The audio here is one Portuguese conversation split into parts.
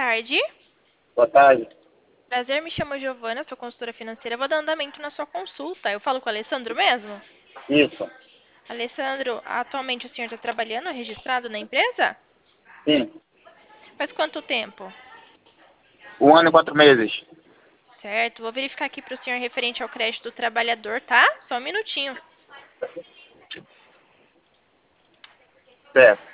tarde. Boa tarde. Prazer, me chamo Giovana, sou consultora financeira. Vou dar andamento na sua consulta. Eu falo com o Alessandro mesmo? Isso. Alessandro, atualmente o senhor está trabalhando, registrado na empresa? Sim. Faz quanto tempo? 1 ano e 4 meses. Certo, vou verificar aqui para o senhor referente ao crédito do trabalhador, tá? Só um minutinho. Certo.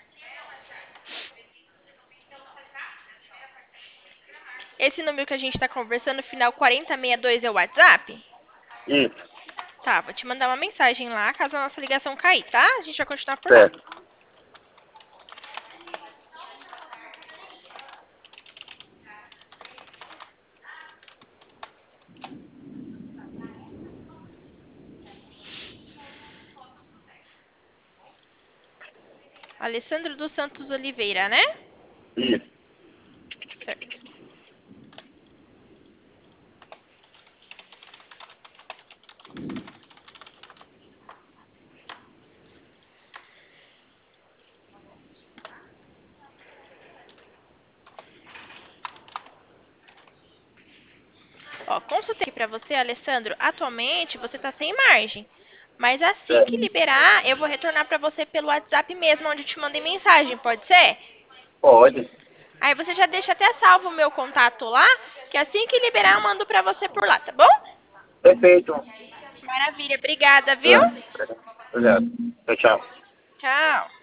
Esse número que a gente está conversando, final 4062, é o WhatsApp? Isso. Tá, vou te mandar uma mensagem lá, caso a nossa ligação cair, tá? A gente vai continuar por lá. Certo. Alessandro dos Santos Oliveira, né? Isso. Certo. Ó, consultei aqui pra você, Alessandro. Atualmente você tá sem margem. Mas assim que Certo. liberar, eu vou retornar pra você pelo WhatsApp mesmo, onde eu te mandei mensagem, pode ser? Pode. Aí você já deixa até salvo o meu contato lá, que assim que liberar eu mando pra você por lá, tá bom? Perfeito. Maravilha, obrigada, viu? É. Obrigado. Tchau, tchau. Tchau.